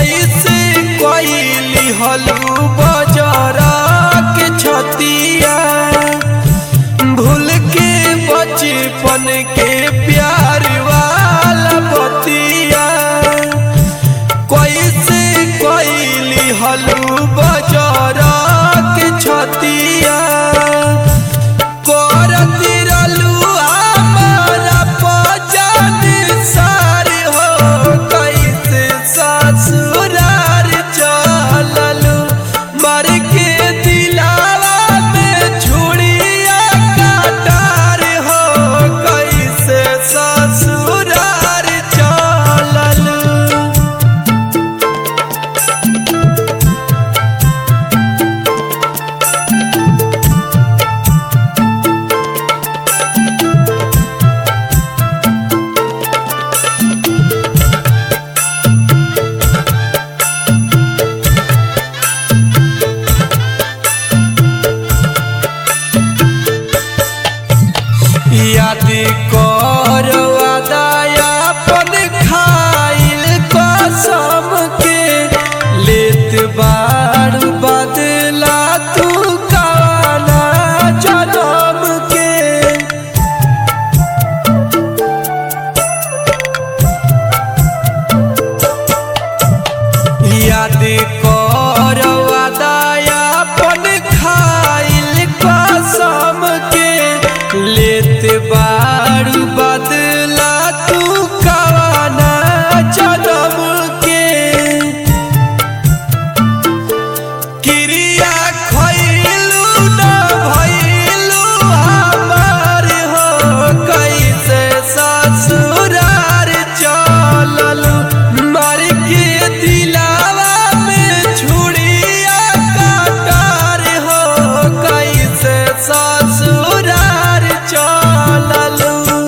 कैसे कैली हलू बजरा के छतिया भूल के बचपन के प्यार वाला बतिया कैसे कैली हलू बजरा के छतिया याद कर अपन खाइल कसम के लेत बारू बदला तू काना जनम के याद कर अपन खाइल कसम के लेत बारू बदला तू काना जनम के क्रिया खैलू न भैलू हमार हो कैसे ससुरार चललू मार के दिलावा में छुड़िया काटार हो कैसे ससुरार चललू।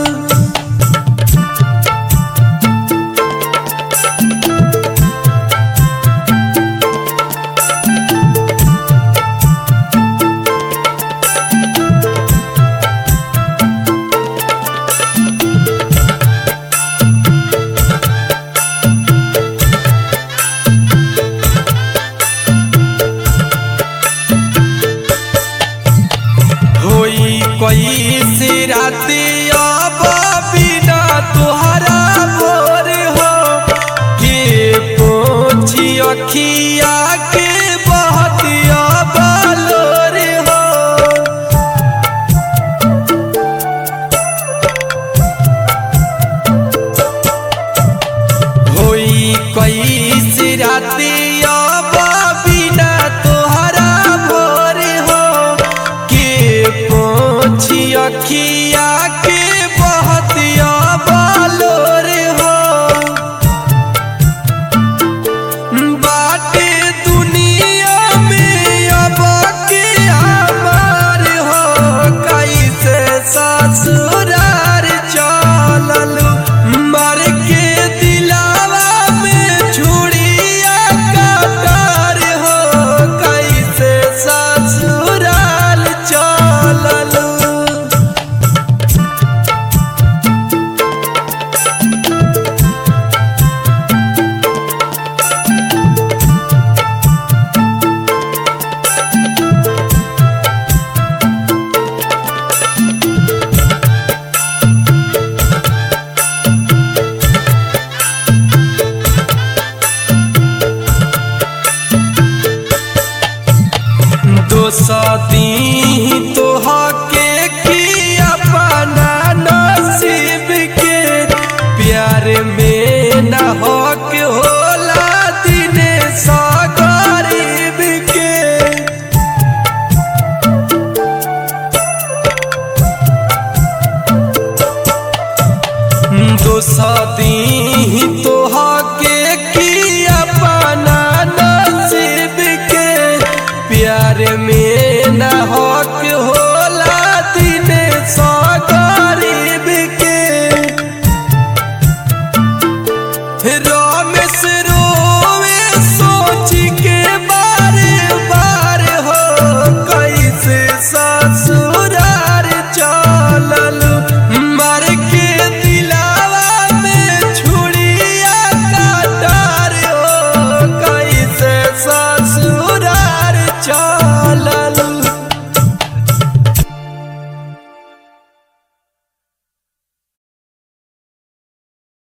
होई कैसे राती अब बिना तुहरा भोर हो के पोछी अखिया के बहतिया बलोर हो होई कैसे राती अब बिना तुहरा भोर हो पोछी अखिया के बहतिया बलोर हो बाटे दुनिया में अब के हमार हो कैसे ससुरार चललू मार के दिलावा में छुड़िया काटार हो कैसे ससुराल चललू। दोसती तोहा के की अपना नसीब के प्यार में न हक होला दिन सा गरीब के दोसती तोहा के की अपना नसीब के प्यार में न हक होला दिन सा गरीब के।